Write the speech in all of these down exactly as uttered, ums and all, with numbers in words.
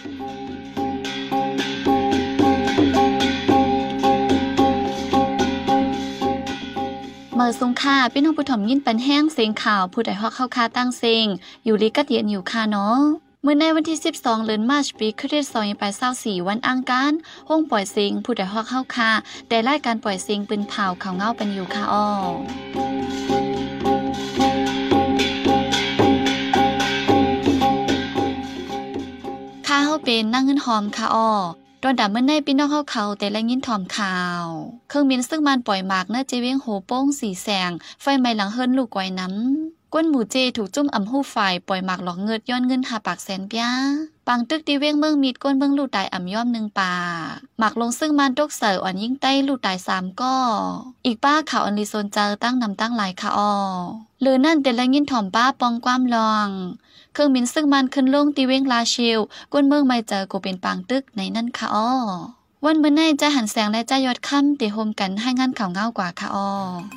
เมื่อสงค่าพี่น้องผู้ถ่อมยินปันแห้งเสียงข่าวผู้ใดฮอกเข้าคาตั้งเสียงอยู่ลีกัดเย็นอยู่ค่ะเนาะเมื่อในวันที่สิบสองเดือนมาร์ชปีคริสต์ศักราชสองพันยี่สิบสี่วันอังคารห้องปล่อยเสียงผู้ใดฮอกเข้าคาแต่รายการปล่อยเสียงปืนเผาข่าวเงาเป็นอยู่ค่ะอ้อค่าเฮาเป็นนั่งเงินหอมค่ะอ้อตอนดับเมื่อในพี่น้องเข้าเขาแต่ละยินถอมข่าวเครื่องบินซึ่งมันปล่อยหมากเนื้อเจเวงโหโป้งสีแสงไฟไหม้หลังเฮิรนลูกไว้น้ำก้นหมูเจถูกจุ่มอ่ำหู้ฝ่ายปล่อยหมากหลอกเงิดย้อนเงินหาปากแสนปียปังตึกดีเวงเมืองมีดก้นเบิ่งลูกตายอ่ำย่อมหนึ่งป่าหมากลงซึ่งมันตกเสืออ่อนยิ่งใต้ลูกตายสามก้ออีกป้าข่าวอันลีโซนเจอตั้งนำตั้งหลายค่ะอ้อหรือนั่นแต่ละยินถ่อมป้าปองความลองเครื่องบินซึ่งมันขึ้นลงตีเวงลาชิลก้นเมืองไม่เจอก็เป็นปางตึกในนั่นค่ะอ้อวันเมื่อในจะหันแสงและจะยอดค่ำตีโฮมกันให้งานข่าวเงากว่าค่ะอ้อ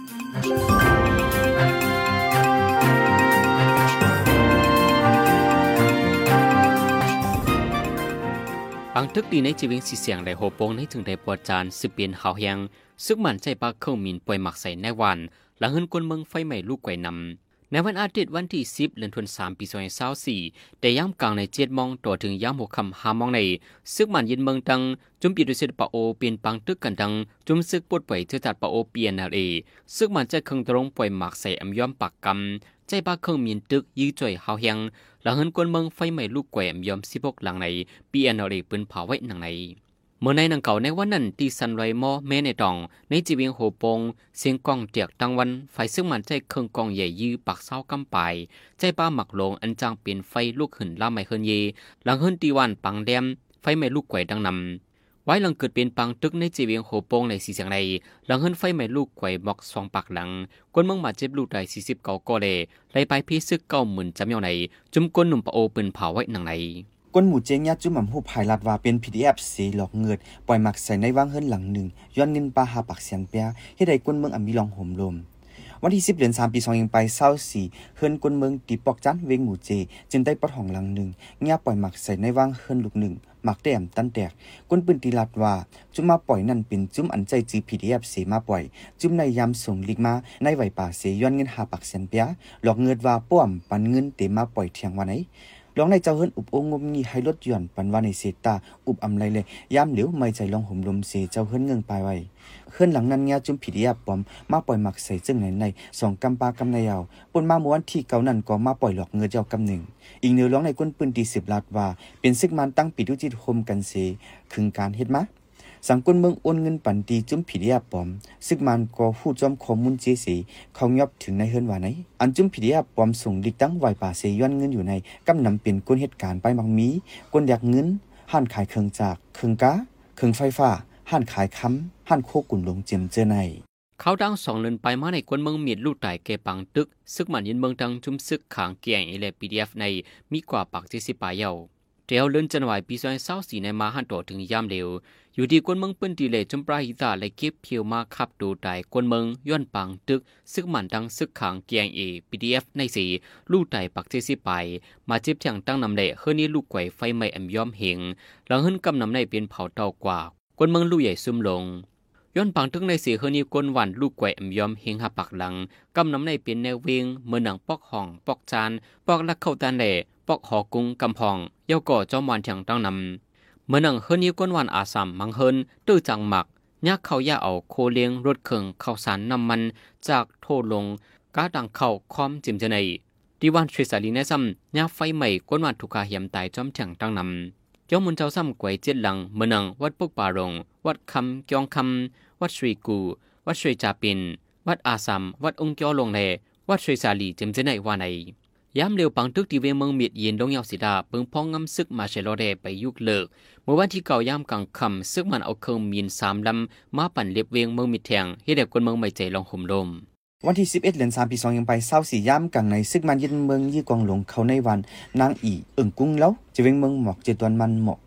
ปังทึกดีในจีวิงสีเสียงได้โหโปงในถึงได้ปวดจานสิบเปลี่ยนหาวแหงซึกมันใจปากเครื่องมินป่วยหมักใส่ในวันหลังเฮิรนกวนเมืองไฟไหม้ลูกไก่นำในวันอาทิตย์วันที่สิบเดือนธันวาคมปีสองพันยี่สิบสี่ได้ย่ำกลางในเจ็ดมองต่อถึงย่ำหกคำห้ามองในซึกมันยินเมืองดังจุ่มปีดุสิตปะโอเปลี่ยนปังตึกกันดังจุ่มซึกปวดป่วยเจอจัดปะโอเปลี่ยนนาเอซึกมันใจเครื่องตรงป่วยหมักใส่อำย้อมปากกำใจปากเครื่องมินตึกยื้อจ่อยหาวแหงหลังเฮิรนกวนเมืองไฟไหม้ลูกไก่อำย้อมสิบหกหลังในปีอันนาเอปืนเผาไว้หนังในเมื่อในหนังเก่าในวันนั้นตีสันไรมอแม่ในตองในจีเวียงโหปงเสียงกองเตียกตั้งวันไฟซึ่งมันใจเครื่องกองใหญ่ยื้อปากเศร้ากำปายใจป้าหมักลงอันจางเปลี่ยนไฟลูกหื่นล่าไม่เฮิรนเยหลังเฮิรนตีวันปังแดมไฟไม่ลูกไก่ดังนำไว้หลังเกิดเป็นปังตึกในจีเวียงโหปงในสีเสียงในหลังเฮิรนไฟไม่ลูกไก่หมอกสองปากหลังก้นเมืองมาเจ็บลูกได้สี่สิบเก้าก่อเลยไล่ไปพี่ซึกเก้าหมื่นจำเยาในจุ่มก้นหนุ่มปะโอปืนเผาไว้หนังในก้นหมูเจงยาจุ่มหม่ำหูภายลัดว่าเป็น พี ดี เอฟ สีหลอกเงิดปล่อยหมักใส่ในว่างเฮิรนหลังหนึ่งย้อนเงินปลาหาปากเสียนเปียให้ได้ก้นเมืองอ่ำมีลองห่มลมวันที่สิบเดือนสามปีสองพันยี่สิบไปเศร้าสี่เฮิรนก้นเมืองตีปอกจันเวงหมูเจจึงได้ปะห้องหลังหนึ่งเงียปล่อยหมักใส่ในว่างเฮิรนลูกหนึ่งหมักแต้มตันแตกก้นปืนตีลัดว่าจุ่มมาปล่อยนั่นเป็นจุ่มอันใจจี พี ดี เอฟ สีมาปล่อยจุ่มในยามส่งลิกมาในไหวป่าเสย้อนเงินหาปากเสียนเปียหลอกเงิดว่าป้อมปันเงินเตมาปล่อยเที่ยงวันไหนลองในเจ้าเฮิรนอุบองงมงีให้ลดหย่อนปันว่าในเสตาอุบอำไรเลยยามเหลียวไม่ใจลองห่มลมเสเจ้าเฮิรนเงิงไปไว้เฮิรนหลังนั้นเงียจุ่มผีดิยาปอมมาปล่อยหมักใส่จึงไหนในสองกำปากำในยาวปนมาม้วนที่เก่านั่นก็มาปล่อยหลอกเงินเจ้ากำหนึ่งอีกเนื้อร้องในก้นปืนตีสิบลาดว่าเป็นซึกมันตั้งปีดุจิตโฮมกันเสคึงการเฮ็ดมะสังกลเมืองโอนเงินปันตีจุ่มผีดิยาปอมซึกมันก็ฮู้จอมข้อมูลเจสีเขายอบถึงในเฮิรนว่าไหนอันจุ่มผีดิยาปอมส่งดิกตั้งไหวป่าเสย้อนเงินอยู่ในกำนำเป็นก้นเหตุการณ์ไปมักมีก้นอยากเงินห้านขายเครื่องจากเครื่องกาเครื่องไฟฟ้าห้านขายค้ำห้านโคกุ่นลงเจียมเจอในเขาดังสองเลินไปมาในกวนเมืองมีดลูกไต่เกปังตึกซึกมันยินเมืองดังจุ่มซึกขางเกียงเอเลปีดีเอฟในมีกว่าปากเจสิปายเยาเดียวเลินจันวายปีสองพันยี่สิบสี่ในมาหันต่อถึงยามเร็วอยู่ที่กวนเมืองเปิ้นตีเลจุมปราหิตาและเก็บเพียวมาขับดูไต่กวนเมืองย้อนปังตึกซึกมันดังซึกขางเกียงเอปีดีเอฟในสีลูกไต่ปากเจสิปายมาเจ็บเถียงตั้งนำเละเฮือนี้ลูกไก่ไฟไหม้แอมย้อมเหงหลังเฮิรนกำนำในเป็นเผาเตากว่ากวนเมืองลูกใหญ่ซุ่มลงย้อนปังตึกในสีเฮือนี้กวนหวานลูกไก่แอมย้อมเหงหับปากหลังกำนำในเป็นแนวเวงเมื่อหนังปอกห้องปอกจานปอกลักเข้าตาเละปอกหอกุ้งกำพองเย้าก่อจอมวานเถียงตั้งนำเมื่อนังเฮิรนนี้ก้นวันอาสัมมังเฮิรนตื้อจังหมักยักเข้ายาเอาโคเลี้ยงรถเข่งข้าวสารน้ำมันจากโทลงก้าดังเข้าคอมจิมเจนัยดีวันทริสาลีในซ้ำยักไฟใหม่ก้นวันถูกขาเหี่ยมตายจอมเถียงตั้งนำย้อมมุนเจ้าซ้ำก๋วยเจ็ดหลังเมื่อนังวัดปุกป่ารงวัดคำกองคำวัดสรีกูวัดสรีจาปินวัดอาสัมวัดองค์เจ้าลงเลวัดทริสาลีจิมเจนัยว่าในยามเร็วปังตึกที่เวเมืองเมียดเย็นดงยาวสีดาเปิงพ้องงำซึกมาเชลอเดไปยุกเลิกเมื่อวันที่เก่ายามกลางค่ำซึกมันเอาเครื่องมีนสามลำมาปั่นเล็บเวงเมืองมิดแทงให้เด็กคนเมืองไม่ใจลองห่มลมวันที่สิบเอ็ดเดือนสามปีสองยังไปเศร้าสี่ย่ำกลางในซึกมันยึดเมืองยี่กองหลงเขาในวันนางอีเอิ่งกุ้งแล้วจะเวงเมืองหมอกเจตวันมันหมอก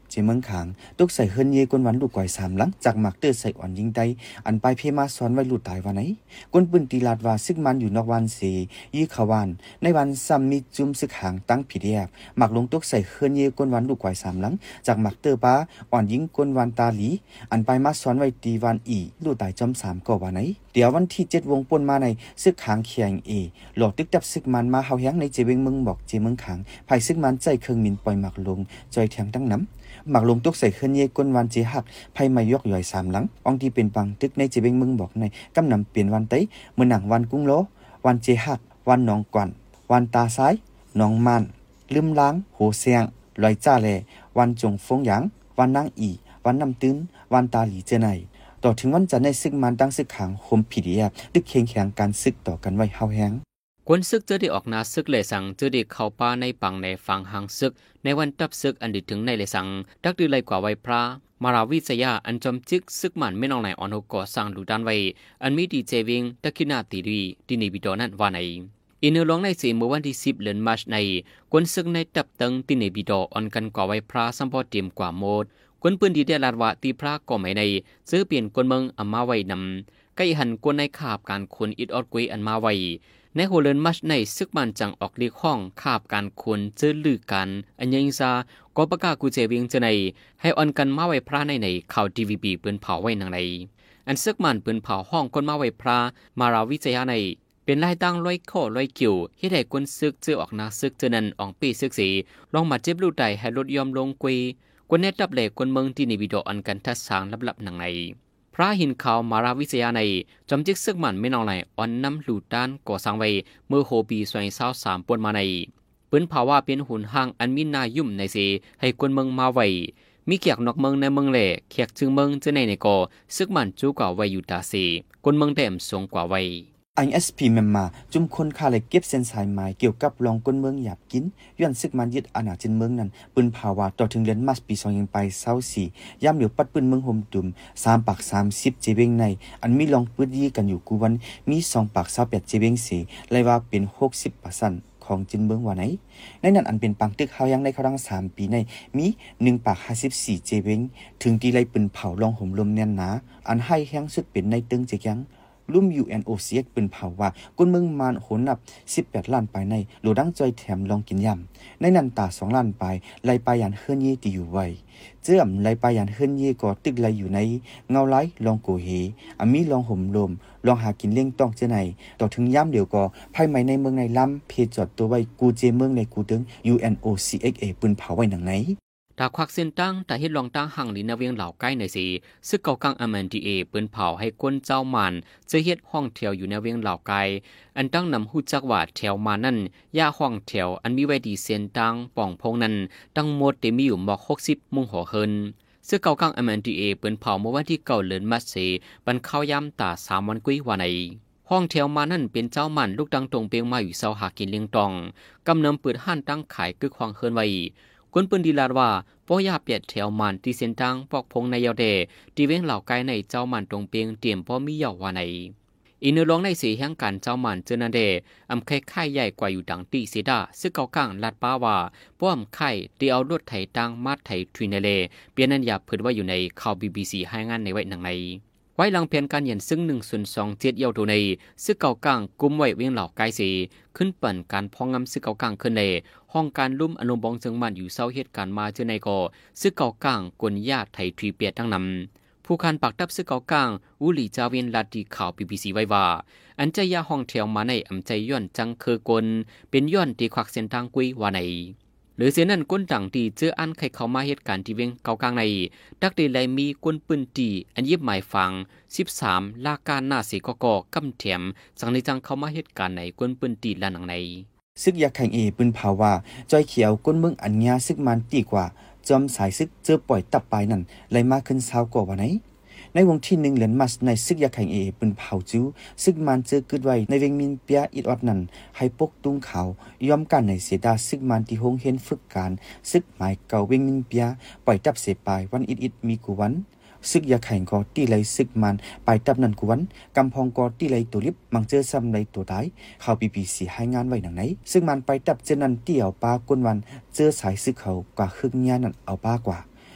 เจเมืองขางตุกใส่เฮิรนเยกวนวันลูกก่อยสามหลังจากหมักเตอร์ใส่อ่อนยิงไตอันไปเพมาซ้อนไว้ลูกตายวันไหนกวนปืนตีลาดว่าซึกมันอยู่นอกวันเสยี่ขวานในวันซ้ำมีจุ่มซึกหางตั้งผีเดียบหมักลงตุกใส่เฮิรนเยกวนวันลูกก่อยสามหลังจากหมักเตอร์ป้าอ่อนยิงกวนวันตาหลีอันไปมาซ้อนไว้ตีวันอีลูกตายจอมสามก่อวันไหนเดี๋ยววันที่เจ็ดวงปนมาในซึกหางเคียงเอหลอกตึกจับซึกมันมาเฮาแฮงในเจเวงเมืองบอกเจเมืองขางภายซึกมันใจเครื่องมินปล่อยหมักลงจอยแทงตั้งน้ำหมักลงตุกใส่เฮิรนเยกวนวันเจหักไพ่มายกย่อยสามหลังองที่เป็นปังตึกในเจเวงเมืองบอกในกำนำเปลี่ยนวันไตเมื่อหนังวันกุ้งโลวันเจหักวันหนองกวนวันตาซ้ายหนองมันลืมล้างโหเสียงลอยจ้าแลวันจงฟงหยางวันนางอีวันน้ำตื้นวันตาหลีเจไนต่อถึงวันจันทร์ในซึกมันตั้งซึกขังโฮมผีเดียบตึกเคียงแข่งการซึกต่อกันไว้เฮาแฮงกวนซึกเจอได้ออกนาซึกเลยสั่งเจอได้เข้าป่าในปังในฝั่งหางซึกในวันตับซึกอันดึถึงในเลยสั่งดักดือเลยกว่าไว้พระมาราวิสยาอันจอมจึกซึกมันไม่นองไหนอ่อนหกก่อสร้างหลุดานไว้อันมีดีเจวิงตะกินาตีรีที่ในบิดอนั้นว่าในอินเนอร์ลองในสี่เมื่อวันที่สิบเดือนมาร์ชในกวนซึกในตับเติงที่ในบิดออ่อนกันกว่าไว้พระสัมพอเตรียมกว่าโมดกวนปืนดีได้ลาดว่าตีพระก็ไม่ในซื้อเปลี่ยนกวนเมืองอัมมาไว้นำใกล้หันกวนในขาบการคนอิดออดกุยอันมาไว้ในโฮเลนมัชในซึกมันจังออกลีกห้องคาบการคนเจอลือกันอันยังซาก็ประกาศกูเจวิงจะในให้อ่อนกันมาไว้พระในในข่าวทีวีบีปืนเผาไว้นางในอันซึกมันปืนเผาห้องคนมาไว้พระมาราวิจยาในเป็นลายตั้งร้อยข้อร้อยกิ่วที่ได้กวนซึกเจอออกนาซึกเจอนันอองปีซึกสีลองมาเจ็บลูกใดให้ลดยอมลงกุยกวนเนตับเหล็กกวนเมืองที่ในวิดีโออันกันทัดสางลับๆนางในพระหินขาวมาราวิจยาในจอมจิกซึกมันไม่นองไหนอ่อนน้ำหลูด้านก่อสร้างไว้เมื่อโฮปีสวยเศร้าสามปนมาในปืนภาวะเป็นหุ่นห้างอันมีนายุ่มในเสให้กวนเมืองมาไว้มีเกียกนอกเมืองในเมืองเล่เกียกจึงเมืองจะในในก่อซึกมันจูกว่าไว้อยู่ตาเสกวนเมืองแดมสูงกว่าไว้ไอ เอส พี เมมมาจุ่มคนคาเลยเก็บเส้นสายไม้เกี่ยวกับรองก้นเมืองหยาบกินย้อนซึกมันยึดอาณาจักรเมืองนั้นปืนภาวะต่อถึงเดือนมาร์ชปีสองพันไปเศร้าสี่ย่ำเหลียวปัดปืนเมืองโฮมดุมสามปากสามสิบเจเบงในอันมีรองปืนยีกันอยู่กูวันมีสองปากเศร้าแปดเจเบงสี่เลยว่าเป็นหกสิบเปอร์เซ็นต์ของจินเมืองว่าไหนในนั้นอันเป็นปังตึกเฮายังในเขาดังสามปีในมีหนึ่งปากห้าสิบสี่เจเบงถึงตีไรปืนเผาลองห่มลมแน่นหนาอันให้แห้งสุดเป็นในตึงเจียงลุ่ม ยู เอ็น โอ ซี เอ็ก เป็นเผาว่ากุนเมืองมานโหนับสิบแปดล้านไปในโหลดังจอยแถมลองกินยำในนันตาสองล้านไปไล่ปายันเฮือนเย่ตีอยู่ไว้เจื่อมไล่ปายันเฮือนเย่ก็ตึกไล่อยู่ในเงาไล่ลองโกเฮอามีลองห่มลมลองหากินเลี้ยงต้องเจไหนต่อถึงย่ำเดียวก็ภายในในเมืองในล้ำเพจอดตัวไว้กูเจเมืองในกูตึง ยู เอ็น โอ ซี เอ็ก เอ ปืนเผาไว้หนังไหนตาควักเส้นตั้งแต่เฮ็ดลองตั้งหังลินาเวียงเหล่าใกล้ในสีซึกเก่ากังอเมนดีเอปืนเผาให้ก้นเจ้ามันจะเฮ็ดห้องแถวอยู่ในเวียงเหล่าไกอันตั้งนำหู้จักว่าแถวมานั่นย่าห้องแถวอันมีไว้ดีเส้นตั้งป่องพงนั้นตั้งหมดเตมีอยู่หมอกหกสิบมุงหัวเฮินซึกเก่ากังอเมนดีเอปืนเผาเมื่อวันที่เก่าเลินมาเสบันเข้ายามตาสามวันกุ้ยวันในห้องแถวมานั่นเป็นเจ้ามันลูกดังตรงเปียงมาอยู่เสาหากินเลี้ยงตองกำเนิมเปิดห้านตั้งขายกึกควางเฮินไว้กวนปืนดีลาดว่าป้อยาเปียดแถวมันที่เส้นทางปอกพงในยาวเดที่เว้งเหล่าไกลในเจ้ามันตรงเปียงเตรียมป้อมีเยาววาในอินเนอร์ลองในสีแห่งการเจ้ามันเจอนันเดอำไข่ไข่ใหญ่กว่าอยู่ดังตีเสดาซึ่งเก่าก้างลาดป้าว่าป้อมไข่ที่เอารถไถตั้งมาดไถทวีนเลเปียนันยาเผยว่าอยู่ในข่าวบีบีซีให้งานในไว้หนังในไว้หลังเพียนการเห็นซึ่งหนึ่งส่วนสองเจ็ดเยาวตัวในซึ่งเก่าก้างกุมไว้เวียงเหล่าไกลสีขึ้นปั่นการพองงำซึ่งเก่าก้างขึ้นในห้องการลุ่มอนุบองจึงมันอยู่เศร้าเหตุการณ์มาเจอในก่อซึ่งเก่าก้างกวนญาติไถทวีเปียตั้งนำผู้คันปักตับซึ่งเก่าก้างอุลีจาเวียนลาดีข่าวบีบีซีไว้ว่าอันใจยาห้องแถวมาในอำใจย้อนจังเคอกลเป็นย้อนตีควักเส้นทางกุยว่าในหรือเสียนั่นก้นต่างตีเจออันใครเข้ามาเหตุการณ์ที่เวียงเก่ากลางในดักเดลัยมีก้นปืนตีอันยิบหมายฟังสิบสามลาการหน้าสีกอกกำเถียมสังในจังเข้ามาเหตุการณ์ในก้นปืนตีละหนังในซึกยาแข่งเอปืนเผาว่าจอยเขียวก้นเมืองอันยาซึกมันตีกว่าจอมสายซึกเจอปล่อยตับปลายนั่นไหลมาขึ้นเช้ากว่าวันไหนในวงที่หนึ่งเหรียญมัสในซึกยาแข่งเอปืนเผาจิ้วซึกมันเจอกึดไว้ในเวงมินเปียอิดอดนั่นให้ปกตุ้งเขายอมกันในเสดาซึกมันที่หงเห็นฝึกการซึกหมายเก่าเวงมินเปียปล่อยตับเสปลายวันอิดอิดมีกูวันซึกยาแข่งกอตีไหลซึกมันไปตับนันกวนกำพองกอตีไหลตัวลิบมังเจอซ้ำไหลตัวตายเข้าปีปีสีให้งานไว้หนังไหนซึ่งมันไปตับเจนันเตี่ยวปากวนวันเจอสายซึกเขากว่าครึ่งญานั่นเอาป้ากว่า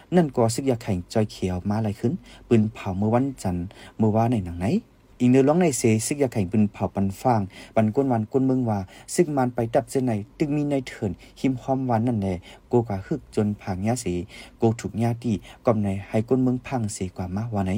นั่นก็ซึกยาแข่งจอยเขียวมาไหลขึ้นปืนเผาเมื่อวันจันทร์เมื่อว่าในหนังไหนอีกเนื้อร้องในเสซึกยาแข่งปืนเผาปันฟางปันก้นวันก้นเมืองว่าซึกมันไปดับเจไหนตึกมีในเถินหิมหอมวันนั่นแหละโกกะฮึกจนผางยาสีโกถูกยาตีก่อมในให้ก้นเมืองพังเสียกว่ามาว่าไหน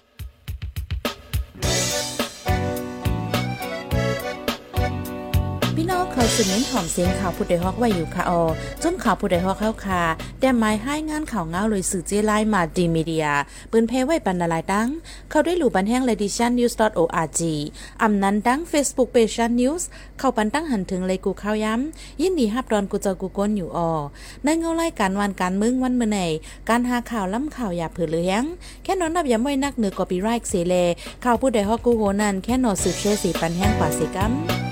พี่น้องเคยสืบเน้นหอมเสียงข่าวผู้ใดฮอกไว้อยู่ค่ะออจนข่าวผู้ใดฮอกเข้าค่ะแต่หมายให้งานข่าวเงาเลยสื่อเจไลมาดีมีเดียปืนเพไว้ปันนาลายดังเข้าด้วยหลู่บันแห้ง เลดิชันนิวส์ ดอท โอ อาร์ จี อำนั้นดัง Facebook Page ชัน News เข้าปันตั้งหันถึงเลยกูข้าวย้ำยินดีฮับดอนกูเจอกูก้นอยู่ออในเงาไล่การวันการมึงวันเมื่อไหนการหาข่าวล้ำข่าวอย่าเผื่อเลี้ยงแค่นอนนับย้ำไว้นักเหนือกอปีไรค์เสเลข่าวผู้ใดฮอกกูโหนั่นแค่นอสืบเชื่อสีปันแห้งกว่าสิกัม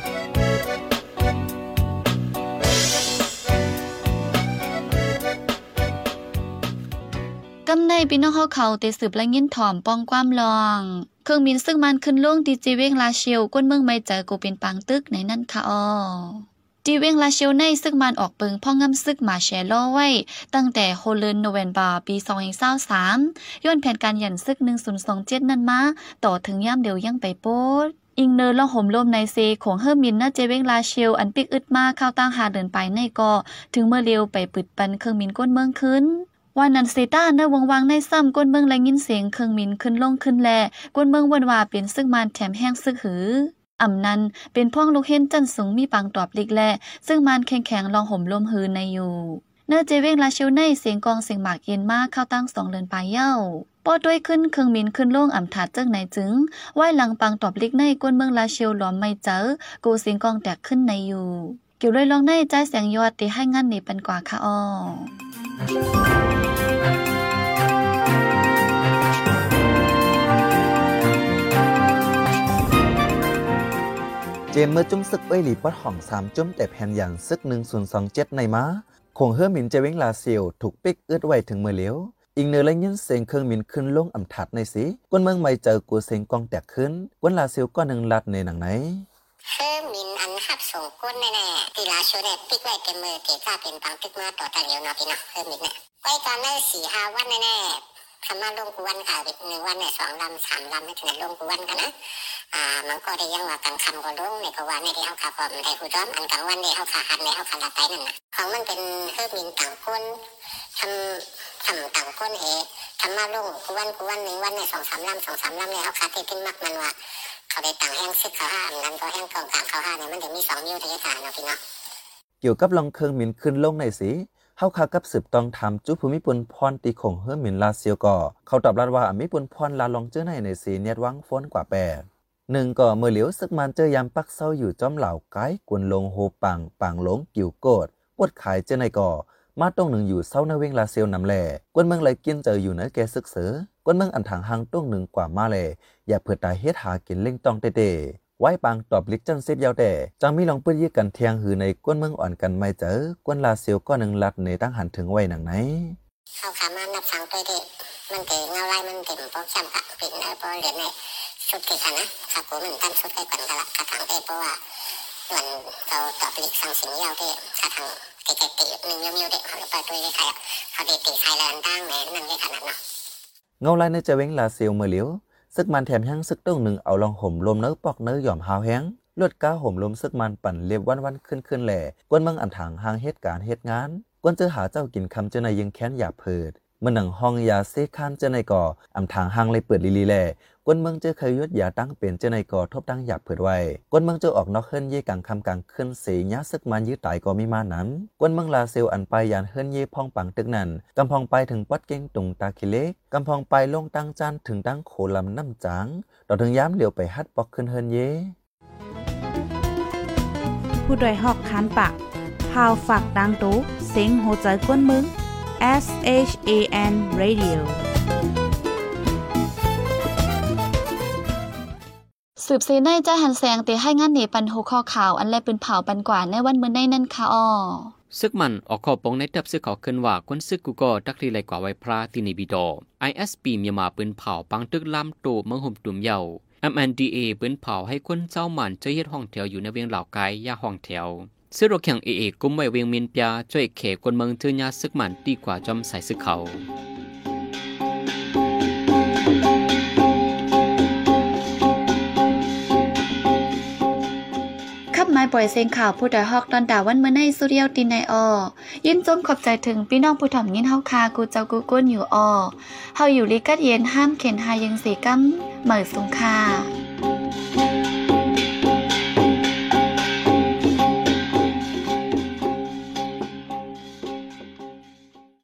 กำในพี่น้องเขาเขาเตสืบและยินถ่อมป้องความลองเครื่องบินซึ่งมันขึ้นล่วงดีจีเวงลาเชียวก้นเมืองไม่เจอกูเป็นปังตึกในนั่นค่ะอ้อจีเวงลาเชียวในซึ่งมันออกเปิงพ่องำซึกมาแชร์ล่อไว้ตั้งแต่โฮเลนโนเวนบาปีสองพันยี่สิบสามย้อนแผนการหยันซึกหนึ่งพันยี่สิบเจ็ดนั้นมาต่อถึงย่ำเดียวยังไปโป๊ดอิงเนอร์ล่องห่มลมในเซของเฮอร์มินน่าเจเวงลาเชียวอันปิกอึดมาเข้าตั้งหาเดินไปในก็ถึงเมื่อเร็วไปปึดปันเครื่องบินก้นเมืองขึ้นวันนั้นเซต้าเนวงวางในซ้ำก้นเมืองและยินเสียงเครื่องบินขึ้นลงขึ้นแลก้นเมืองวันว่าเป็นซึ่งมันแถมแห้งซึกหืออ่ำนั้นเป็นพ่องลูกเห็นจันสูงมีปังตอบลิกแลซึ่งมันแข็งแข็งลองห่มลมหือในอยู่เนื้อเจเวงลาเชียวในเสียงกองเสียงหมากเย็นมากเข้าตั้งสองเลือนปลายเย้าปอด้วยขึ้นเครื่องบินขึ้นลงอ่ำถาดเจ้งไหนจึงไหวหลังปังตอบลิกในก้นเมืองลาเชียวหลอมไม่เจอกูเสียงกองแตกขึ้นในอยู่เกี่ยวเลยลองในใจแสงยอดตีให้งานนี่เป็นกว่าค่ะอ้อเจมเมื่อจุ้มซึกเอ้ยหลีปอดห่องสามจุ้มแต่แผ่นอย่างซึกหนึ่งศูนย์สองเจ็ดในม้าคงเฮือมินเจเวงลาเซียวถูกปิกอึดไว้ถึงเมื่อเหลียวอีกเนื้อและยินเสียงเครื่องมินขึ้นลงอ่ำถัดในสีก้นเมืองไม่เจอกูเสียงกองแตกขึ้นก้นลาเซียวก็หนึ่งลัดในหนังไหนเฮือมินอันหับส่งก้นแน่ๆตีลาชูเนี่ยปิกไว้เต็มมือเกก้าเป็นปังตึกมาต่อตะเหลียวเนาะพี่เนาะเฮือมินเนี่ยไว้ตอนนั้นสี่ห้าวันแน่ๆทำมาลงกูวันค่ะหนึ่งวันเนี่ยสองลำสามลำไม่ถึงลงกูวันกันนะอ่ามันก็ได้ยังว่ากลางคำก็ลงในกวันในที่เขาขาพร้อมในหูร้อมอันกลางวันในเขาขาหันในเขาขาละไปนั่นนะของมันเป็นเฮือมินต่างก้นทำทำต่างก้นเอทำมาลงกูวันกูวันหนึ่งวันในสองสามลำสองสามลำในเขาขาเทขึ้นมากมันว่าเขาได้ต่างแห้งซึกเขาห้าอันนั้นก็แห้งกองกลางเขาห้าเนี่ยมันจะมีสองนิ้วที่จะถ่ายเนาะพี่เนาะเกี่ยวกับลองเครื่องมินขึ้นลงในสีเฮาคากับสืบตองถามจุภูมิปนพรตีของเฮือมินลาเซียวก็เขาตอบรับว่ามีปนพรลาลองเจอในในสีเนียดวังฟ้นกว่าแปดหนึ่งก็เมื่อเหลียวซึกมันเจอยามปักเศร้าอยู่จอมเหล่าไกด์กวนลงโฮปังปังหลงกิ่วโกดปวดขายเจอในก่อมาตรงหนึ่งอยู่เศร้าในเวงลาเซียวนำแลกวนเมืองไหลกินเจออยู่เนื้อแกซึกเสือกวนเมืองอันถังหังตรงหนึ่งกว่ามาแลอย่าเผื่อตายเฮ็ดหากินเล่งตองเตะไว้ปังตอบลิกจันเซฟยาวแต่จังมีลองเปื้อนยี่กันเทียงหือในกวนเมืองอ่อนกันไม่เจอกวนลาเซียวก็หนึ่งลัดในตั้งหันถึงไว้หนังไหนเขาขามานับสังตัวเด็กมันเตะเงาไล่มันเต็มพวกจำกับปิ่นแล้วพอเหรียญในสุดที่ขันนะขากูเหมือนกันสุดใกล้กันกันละขาทางเตะเพราะว่าวันเราตอบลิกสังสิงยาวเตะขาทางเตะเตะหนึ่งยมยมเตะเขาไปตัวใครอ่ะเขาเตะเตะใครแรงตั้งแหวนนั่นได้ขนาดเนาะเงาไล่ในจะเว้งลาเซียวเมื่อเหลียวซึกมันแถมแห้งซึกต้งหนึ่งเอาลองห่มลมเนื้อปอกเนื้อหย่อมหาวแห้งลวดก้าห่มลมซึกมันปั่นเรียบวันวันขึ้นขึ้นแหล่กวนเมืองอันถังหางเหตุการณ์เหตุงานกวนเจอหาเจ้ากินคำเจอในยังแค้นหยาเพิดเมื่อหนังห้องยาเซคานเจอในก่ออำทางหางเลยเปิดลีลีแหล่กวนเมืองเจอเคยยศยาตั้งเป็นเจอในก่อทบตั้งหยาเพิดไว้กวนเมืองเจอออกนอกเฮิรนเย่กังคำกังขึ้นเสียซึกมันยืดตายก็มีมานั้นกวนเมืองลาเซลอันไปยานเฮิรนเย่พองปังตึกนั้นกำพองไปถึงปัดเก่งตุงตาคิเล็กกำพองไปลงตั้งจานถึงตั้งโคลำน้ำจางต่อถึงย้ำเหลียวไปฮัดปอกขึ้นเฮิรนเย่ผู้โดยหอกคันปากพาวฝากดังตู้เสียงโหใจกวนมึง S H A N Radio สืบเสในใจหันแสงเตให้งานเหนปันโหข้อข่าวอันแลปืนเผาปันกว่าในวันเมื่อในนั่นค่ะอ้อซึกมันออกข้อปงในตับซึกเขาขึ้นว่าคนซึกกูก็ตักรีไหลกว่าไว้พระตินิบิดอ ไอ เอส พี มีมาปืนเผาปังตึกลำโตเมืองห่มตุ่มเยา เอ็ม เอ็น ดี เอ ปืนเผาให้คนเจ้ามันเจอเฮ็ดห้องแถวอยู่ในเวียงเหล่าไกยาห้องแถวซื้อรถแข่ง เอ เอ กุมไว้เวียงมินปยาช่วยเขกคนเมืองเทือยาซึกมันดีกว่าจอมใส่ซึกเขาปล่อยเสียงข่าวผู้ใดฮอกตอนดาวันเมื่อในสุเดียวตินในออยินจมขอบใจถึงพี่น้องผู้ถ่อมยินเฮาคากูเจ้ากูก้นอยู่ออเฮาอยู่ลิกัดเย็นห้ามเข็นหายังสีกัมเหมยสงคา